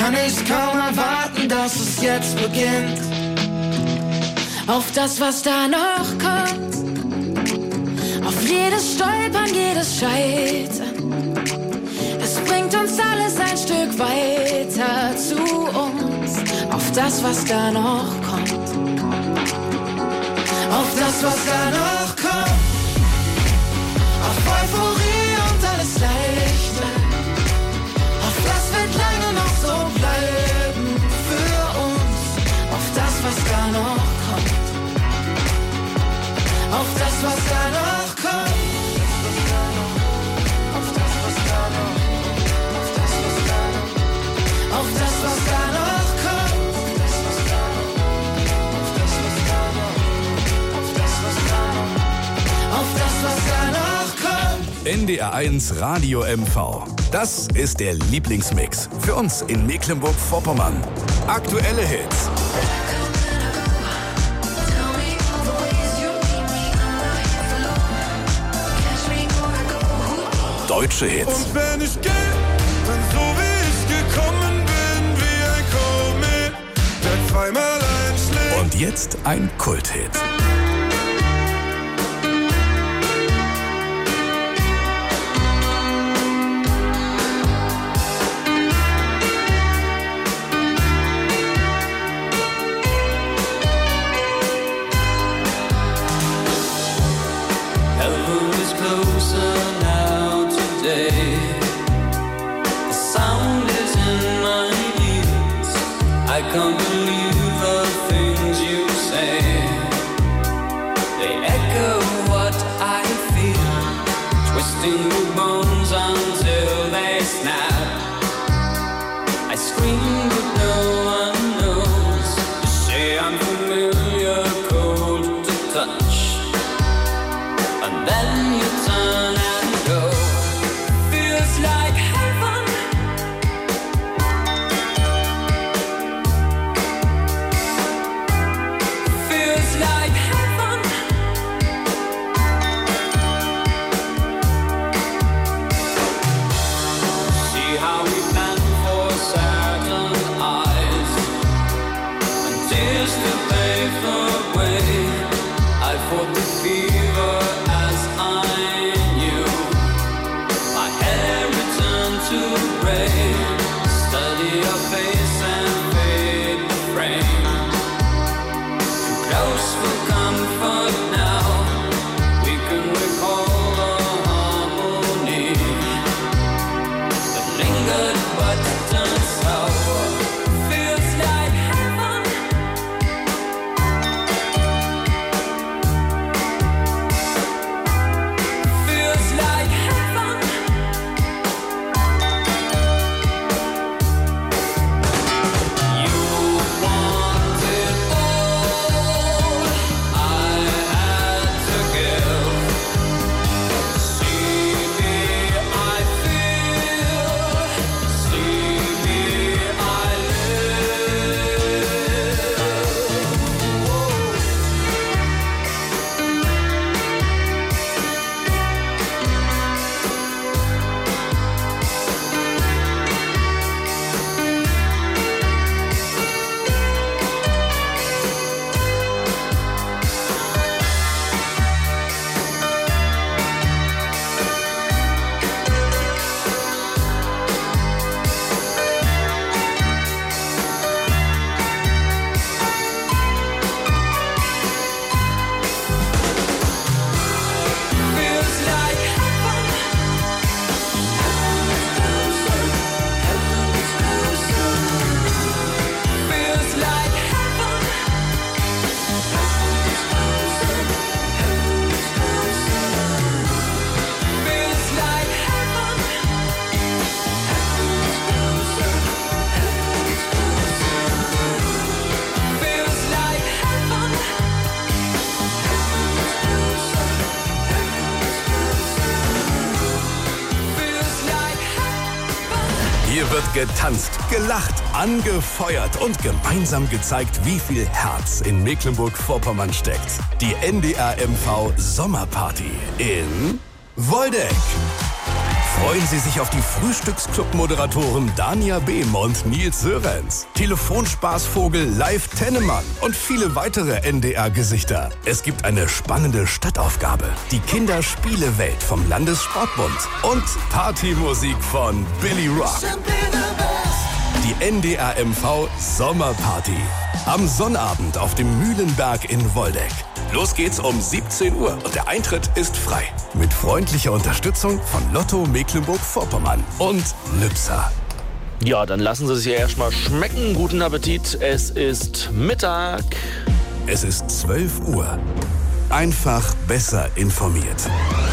kann ich kaum erwarten, dass es jetzt beginnt. Auf das, was da noch kommt, auf jedes Stolpern, jedes Scheitern. Es bringt uns alles ein Stück weiter zu uns. Auf das, was da noch kommt, auf das, was da noch kommt, auf Euphorie und alles Leichte. Auf das wird lange noch so bleiben für uns. Auf das, was da noch kommt, auf das, was da noch kommt, auf das, was da noch, auf das, was da noch, auf das, was da noch kommt, auf das, was da noch, auf das, was da noch, auf das, was da noch kommt. NDR1 Radio MV. Das ist der Lieblingsmix für uns in Mecklenburg-Vorpommern. Aktuelle Hits. Deutsche Hits. Und wenn ich gehe, dann so wie ich gekommen bin, wie ein Komet, der zweimal einschlägt. Und jetzt ein Kulthit. I can't believe the things you say. They echo what I feel, twisting the bones until they snap. I scream but no one knows. You say I'm familiar, cold to touch, and then you turn and go. Feels like heaven. For the fever as I knew, my hair returned to gray. Study your face and fade the frame. Too close for comfort now. We can recall the harmony that lingered but turned sour. Feels like heaven. Hier wird getanzt, gelacht, angefeuert und gemeinsam gezeigt, wie viel Herz in Mecklenburg-Vorpommern steckt. Die NDR MV Sommerparty in Woldeck. Freuen Sie sich auf die Frühstücksclub-Moderatoren Dania Behm und Nils Sörenz, Telefonspaßvogel Live Tennemann und viele weitere NDR-Gesichter. Es gibt eine spannende Stadtaufgabe, die Kinderspielewelt vom Landessportbund und Partymusik von Billy Rock. Die NDR MV Sommerparty. Am Sonnabend auf dem Mühlenberg in Woldeck. Los geht's um 17 Uhr und der Eintritt ist frei. Mit freundlicher Unterstützung von Lotto Mecklenburg-Vorpommern und Lübser. Ja, dann lassen Sie sich erstmal schmecken. Guten Appetit. Es ist Mittag. Es ist 12 Uhr. Einfach besser informiert.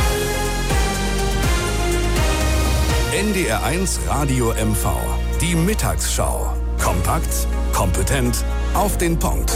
NDR1 Radio MV. Die Mittagsschau. Kompakt, kompetent, auf den Punkt.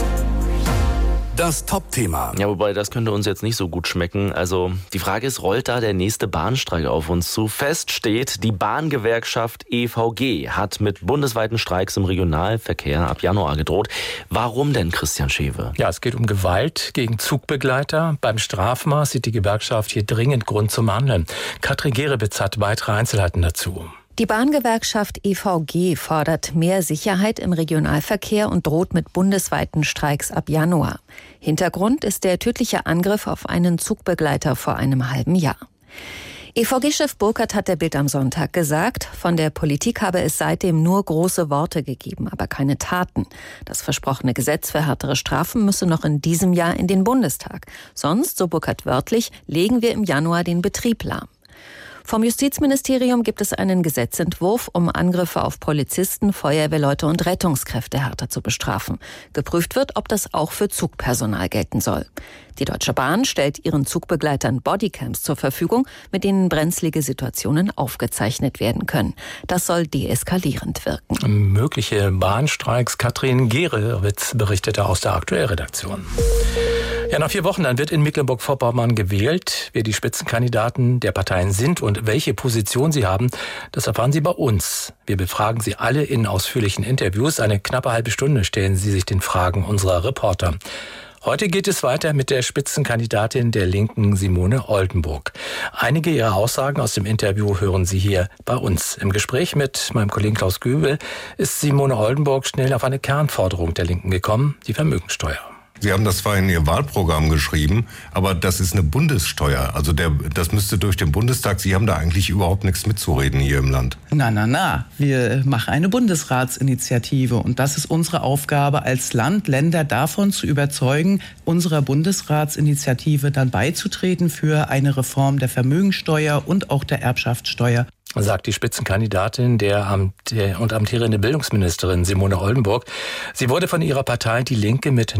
Das Top-Thema. Ja, wobei das könnte uns jetzt nicht so gut schmecken. Also die Frage ist, rollt da der nächste Bahnstreik auf uns zu? Fest steht, die Bahngewerkschaft EVG hat mit bundesweiten Streiks im Regionalverkehr ab Januar gedroht. Warum denn, Christian Schewe? Ja, es geht um Gewalt gegen Zugbegleiter. Beim Strafmaß sieht die Gewerkschaft hier dringend Grund zum Handeln. Katrin Gerebitz hat weitere Einzelheiten dazu. Die Bahngewerkschaft EVG fordert mehr Sicherheit im Regionalverkehr und droht mit bundesweiten Streiks ab Januar. Hintergrund ist der tödliche Angriff auf einen Zugbegleiter vor einem halben Jahr. EVG-Chef Burkhardt hat der Bild am Sonntag gesagt, von der Politik habe es seitdem nur große Worte gegeben, aber keine Taten. Das versprochene Gesetz für härtere Strafen müsse noch in diesem Jahr in den Bundestag. Sonst, so Burkhardt wörtlich, legen wir im Januar den Betrieb lahm. Vom Justizministerium gibt es einen Gesetzentwurf, um Angriffe auf Polizisten, Feuerwehrleute und Rettungskräfte härter zu bestrafen. Geprüft wird, ob das auch für Zugpersonal gelten soll. Die Deutsche Bahn stellt ihren Zugbegleitern Bodycams zur Verfügung, mit denen brenzlige Situationen aufgezeichnet werden können. Das soll deeskalierend wirken. Mögliche Bahnstreiks. Katrin Gerebitz berichtete aus der Aktuellredaktion. Ja, nach 4 Wochen, dann wird in Mecklenburg-Vorpommern gewählt. Wer die Spitzenkandidaten der Parteien sind und welche Position sie haben, das erfahren Sie bei uns. Wir befragen Sie alle in ausführlichen Interviews. Eine knappe halbe Stunde stellen Sie sich den Fragen unserer Reporter. Heute geht es weiter mit der Spitzenkandidatin der Linken, Simone Oldenburg. Einige ihrer Aussagen aus dem Interview hören Sie hier bei uns. Im Gespräch mit meinem Kollegen Klaus Göbel ist Simone Oldenburg schnell auf eine Kernforderung der Linken gekommen, die Vermögensteuer. Sie haben das zwar in Ihr Wahlprogramm geschrieben, aber das ist eine Bundessteuer. Also das müsste durch den Bundestag. Sie haben da eigentlich überhaupt nichts mitzureden hier im Land. Na. Wir machen eine Bundesratsinitiative und das ist unsere Aufgabe als Land, Länder davon zu überzeugen, unserer Bundesratsinitiative dann beizutreten für eine Reform der Vermögensteuer und auch der Erbschaftssteuer. Sagt die Spitzenkandidatin und amtierende Bildungsministerin Simone Oldenburg. Sie wurde von ihrer Partei Die Linke mit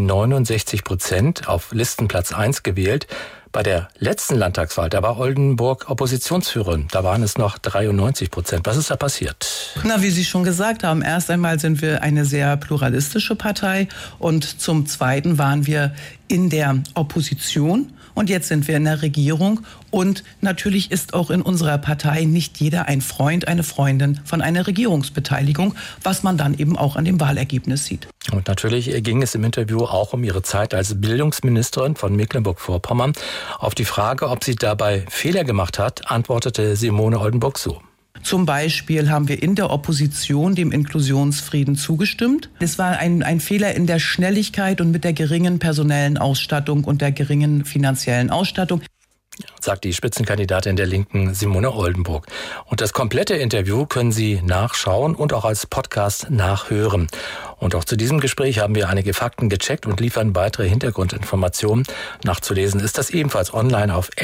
69% auf Listenplatz 1 gewählt. Bei der letzten Landtagswahl, da war Oldenburg Oppositionsführerin. Da waren es noch 93%. Was ist da passiert? Na, wie Sie schon gesagt haben, erst einmal sind wir eine sehr pluralistische Partei und zum Zweiten waren wir in der Opposition. Und jetzt sind wir in der Regierung und natürlich ist auch in unserer Partei nicht jeder ein Freund, eine Freundin von einer Regierungsbeteiligung, was man dann eben auch an dem Wahlergebnis sieht. Und natürlich ging es im Interview auch um ihre Zeit als Bildungsministerin von Mecklenburg-Vorpommern. Auf die Frage, ob sie dabei Fehler gemacht hat, antwortete Simone Oldenburg so. Zum Beispiel haben wir in der Opposition dem Inklusionsfrieden zugestimmt. Es war ein Fehler in der Schnelligkeit und mit der geringen personellen Ausstattung und der geringen finanziellen Ausstattung. Sagt die Spitzenkandidatin der Linken Simone Oldenburg. Und das komplette Interview können Sie nachschauen und auch als Podcast nachhören. Und auch zu diesem Gespräch haben wir einige Fakten gecheckt und liefern weitere Hintergrundinformationen. Nachzulesen ist das ebenfalls online auf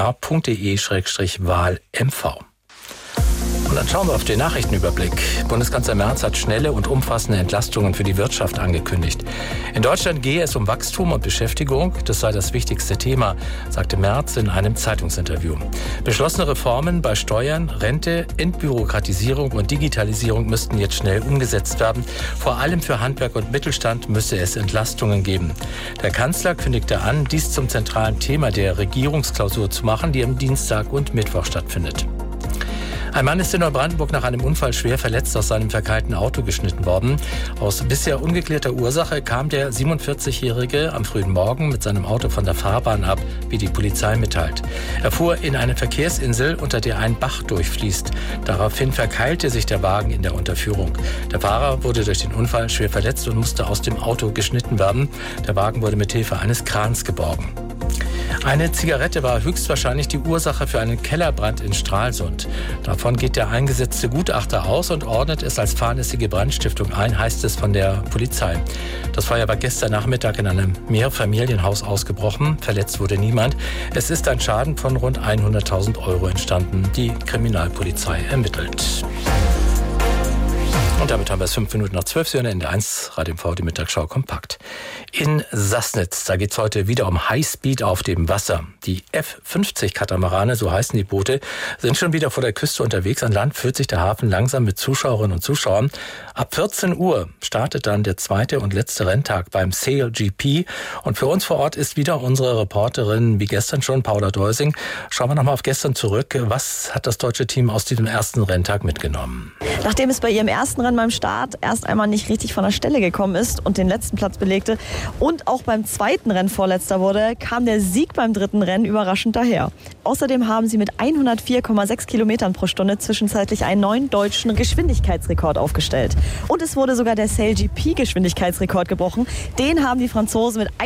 ndr.de/wahlmv. Und dann schauen wir auf den Nachrichtenüberblick. Bundeskanzler Merz hat schnelle und umfassende Entlastungen für die Wirtschaft angekündigt. In Deutschland gehe es um Wachstum und Beschäftigung. Das sei das wichtigste Thema, sagte Merz in einem Zeitungsinterview. Beschlossene Reformen bei Steuern, Rente, Entbürokratisierung und Digitalisierung müssten jetzt schnell umgesetzt werden. Vor allem für Handwerk und Mittelstand müsse es Entlastungen geben. Der Kanzler kündigte an, dies zum zentralen Thema der Regierungsklausur zu machen, die am Dienstag und Mittwoch stattfindet. Ein Mann ist in Neubrandenburg nach einem Unfall schwer verletzt aus seinem verkeilten Auto geschnitten worden. Aus bisher ungeklärter Ursache kam der 47-Jährige am frühen Morgen mit seinem Auto von der Fahrbahn ab, wie die Polizei mitteilt. Er fuhr in eine Verkehrsinsel, unter der ein Bach durchfließt. Daraufhin verkeilte sich der Wagen in der Unterführung. Der Fahrer wurde durch den Unfall schwer verletzt und musste aus dem Auto geschnitten werden. Der Wagen wurde mit Hilfe eines Krans geborgen. Eine Zigarette war höchstwahrscheinlich die Ursache für einen Kellerbrand in Stralsund. Davon geht der eingesetzte Gutachter aus und ordnet es als fahrlässige Brandstiftung ein, heißt es von der Polizei. Das Feuer war gestern Nachmittag in einem Mehrfamilienhaus ausgebrochen. Verletzt wurde niemand. Es ist ein Schaden von rund 100.000 € entstanden. Die Kriminalpolizei ermittelt. Und damit haben wir es 5 Minuten nach 12 Uhr in der N1 Radio MV, die Mittagsschau kompakt. In Sassnitz, da geht es heute wieder um Highspeed auf dem Wasser. Die F50-Katamarane, so heißen die Boote, sind schon wieder vor der Küste unterwegs. An Land füllt sich der Hafen langsam mit Zuschauerinnen und Zuschauern. Ab 14 Uhr startet dann der zweite und letzte Renntag beim Sail GP. Und für uns vor Ort ist wieder unsere Reporterin, wie gestern schon, Paula Deusing. Schauen wir nochmal auf gestern zurück. Was hat das deutsche Team aus diesem ersten Renntag mitgenommen? Nachdem es bei ihrem ersten Rennen beim Start erst einmal nicht richtig von der Stelle gekommen ist und den letzten Platz belegte und auch beim zweiten Rennen Vorletzter wurde, kam der Sieg beim dritten Rennen überraschend daher. Außerdem haben sie mit 104,6 Kilometern pro Stunde zwischenzeitlich einen neuen deutschen Geschwindigkeitsrekord aufgestellt. Und es wurde sogar der Sail GP Geschwindigkeitsrekord gebrochen. Den haben die Franzosen mit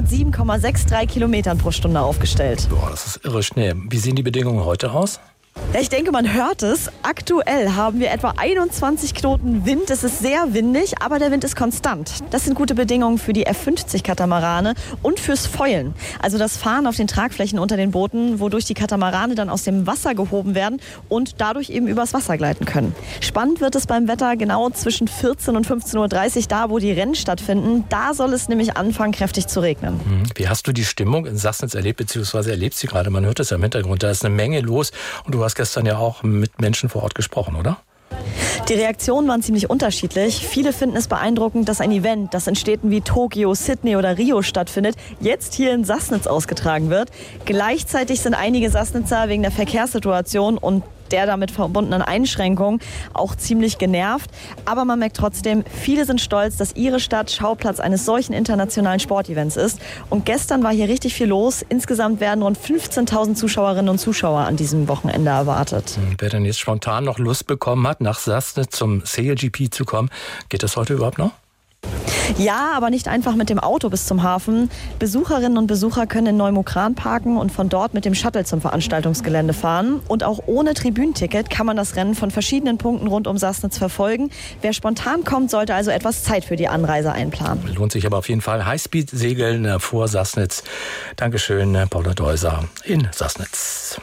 107,63 Kilometern pro Stunde aufgestellt. Boah, das ist irre schnell. Wie sehen die Bedingungen heute aus? Ja, ich denke, man hört es. Aktuell haben wir etwa 21 Knoten Wind. Es ist sehr windig, aber der Wind ist konstant. Das sind gute Bedingungen für die F50-Katamarane und fürs Foilen. Also das Fahren auf den Tragflächen unter den Booten, wodurch die Katamarane dann aus dem Wasser gehoben werden und dadurch eben übers Wasser gleiten können. Spannend wird es beim Wetter genau zwischen 14 und 15.30 Uhr, da wo die Rennen stattfinden. Da soll es nämlich anfangen, kräftig zu regnen. Wie hast du die Stimmung in Sassnitz erlebt, beziehungsweise erlebst sie gerade? Man hört es ja im Hintergrund, da ist eine Menge los und du hast gestern ja auch mit Menschen vor Ort gesprochen, oder? Die Reaktionen waren ziemlich unterschiedlich. Viele finden es beeindruckend, dass ein Event, das in Städten wie Tokio, Sydney oder Rio stattfindet, jetzt hier in Sassnitz ausgetragen wird. Gleichzeitig sind einige Sassnitzer wegen der Verkehrssituation und der damit verbundenen Einschränkungen auch ziemlich genervt. Aber man merkt trotzdem, viele sind stolz, dass ihre Stadt Schauplatz eines solchen internationalen Sportevents ist. Und gestern war hier richtig viel los. Insgesamt werden rund 15.000 Zuschauerinnen und Zuschauer an diesem Wochenende erwartet. Wer denn jetzt spontan noch Lust bekommen hat, nach Sassnitz zum Sail GP zu kommen, geht das heute überhaupt noch? Ja, aber nicht einfach mit dem Auto bis zum Hafen. Besucherinnen und Besucher können in Neumukran parken und von dort mit dem Shuttle zum Veranstaltungsgelände fahren. Und auch ohne Tribünenticket kann man das Rennen von verschiedenen Punkten rund um Sassnitz verfolgen. Wer spontan kommt, sollte also etwas Zeit für die Anreise einplanen. Lohnt sich aber auf jeden Fall. Highspeed-Segeln vor Sassnitz. Dankeschön, Paula Deuser in Sassnitz.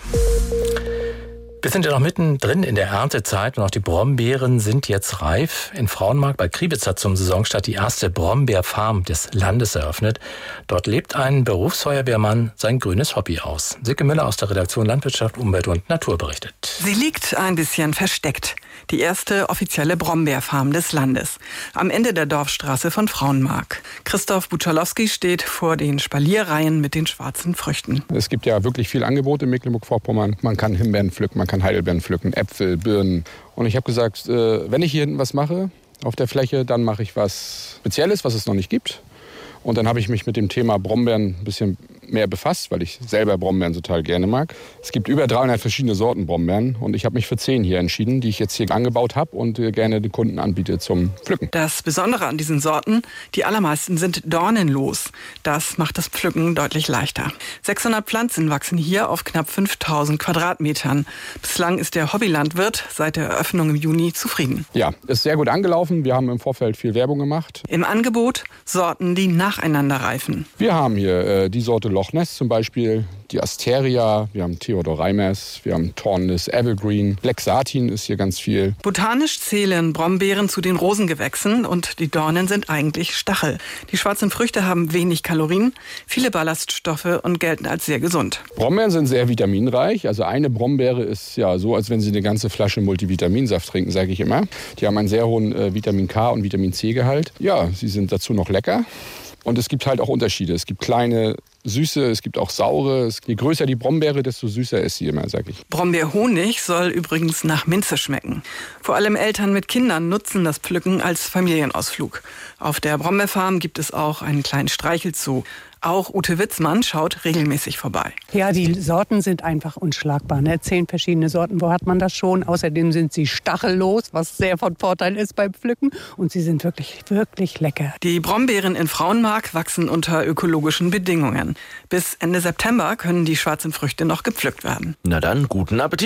Wir sind ja noch mittendrin in der Erntezeit und auch die Brombeeren sind jetzt reif. In Frauenmarkt bei Kriwitz hat zum Saisonstart die erste Brombeerfarm des Landes eröffnet. Dort lebt ein Berufsfeuerwehrmann sein grünes Hobby aus. Silke Müller aus der Redaktion Landwirtschaft, Umwelt und Natur berichtet. Sie liegt ein bisschen versteckt. Die erste offizielle Brombeerfarm des Landes. Am Ende der Dorfstraße von Frauenmarkt. Christoph Buczalowski steht vor den Spalierreihen mit den schwarzen Früchten. Es gibt ja wirklich viel Angebot in Mecklenburg-Vorpommern. Man kann Himbeeren pflücken, man kann Heidelbeeren pflücken, Äpfel, Birnen. Und ich habe gesagt, wenn ich hier hinten was mache auf der Fläche, dann mache ich was Spezielles, was es noch nicht gibt. Und dann habe ich mich mit dem Thema Brombeeren ein bisschen mehr befasst, weil ich selber Brombeeren total gerne mag. Es gibt über 300 verschiedene Sorten Brombeeren und ich habe mich für 10 hier entschieden, die ich jetzt hier angebaut habe und gerne den Kunden anbiete zum Pflücken. Das Besondere an diesen Sorten, die allermeisten sind dornenlos. Das macht das Pflücken deutlich leichter. 600 Pflanzen wachsen hier auf knapp 5000 Quadratmetern. Bislang ist der Hobbylandwirt seit der Eröffnung im Juni zufrieden. Ja, ist sehr gut angelaufen. Wir haben im Vorfeld viel Werbung gemacht. Im Angebot Sorten, die nacheinander reifen. Wir haben hier die Sorte Loch Ness zum Beispiel, die Asteria, wir haben Theodor Reimers, wir haben Thornless Evergreen, Black Satin ist hier ganz viel. Botanisch zählen Brombeeren zu den Rosengewächsen und die Dornen sind eigentlich Stachel. Die schwarzen Früchte haben wenig Kalorien, viele Ballaststoffe und gelten als sehr gesund. Brombeeren sind sehr vitaminreich, also eine Brombeere ist ja so, als wenn Sie eine ganze Flasche Multivitaminsaft trinken, sage ich immer. Die haben einen sehr hohen Vitamin K und Vitamin C Gehalt. Ja, sie sind dazu noch lecker. Und es gibt halt auch Unterschiede. Es gibt kleine, süße, es gibt auch saure. Je größer die Brombeere, desto süßer ist sie immer, sag ich. Brombeerhonig soll übrigens nach Minze schmecken. Vor allem Eltern mit Kindern nutzen das Pflücken als Familienausflug. Auf der Brombeerfarm gibt es auch einen kleinen Streichelzoo. Auch Ute Witzmann schaut regelmäßig vorbei. Ja, die Sorten sind einfach unschlagbar. 10 verschiedene Sorten, wo hat man das schon? Außerdem sind sie stachellos, was sehr von Vorteil ist beim Pflücken. Und sie sind wirklich, wirklich lecker. Die Brombeeren in Frauenmark wachsen unter ökologischen Bedingungen. Bis Ende September können die schwarzen Früchte noch gepflückt werden. Na dann, guten Appetit.